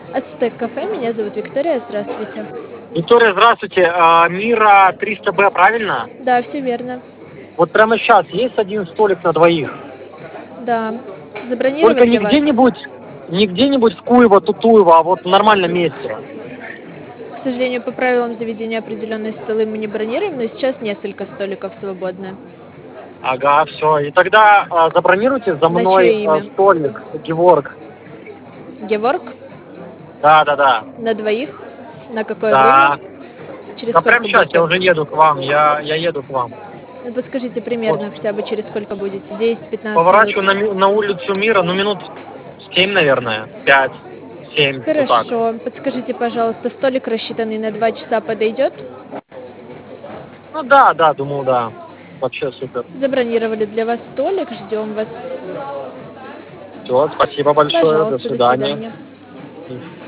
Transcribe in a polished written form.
Ацтек кафе, меня зовут Виктория, здравствуйте. Виктория, здравствуйте. Мира 300Б, правильно? Да, все верно. Вот прямо сейчас есть один столик на двоих. Да. Только Забронировать не для вас? где-нибудь, не где-нибудь в Куево, Тутуево, а вот в нормальном месте. К сожалению, по правилам заведения определенные столы мы не бронируем, но сейчас несколько столиков свободны. Ага, все. И тогда забронируйте за На мной чье имя? столик, Геворг. Геворг? Да, да, да. На двоих? На какое время? Да. Через Да прямо сколько сейчас я будете? уже еду к вам. Я еду к вам. Ну, подскажите Вот. примерно хотя бы через сколько будете? 10-15 минут? Поворачиваю на улицу Мира, ну минут 7, наверное. 5, 7, вот так. Хорошо. Подскажите, пожалуйста, столик, рассчитанный на 2 часа, подойдет? Ну да, да, думаю, да. Вообще супер. Забронировали для вас столик, ждем вас. Все, спасибо большое, до Пожалуйста, до свидания. свидания.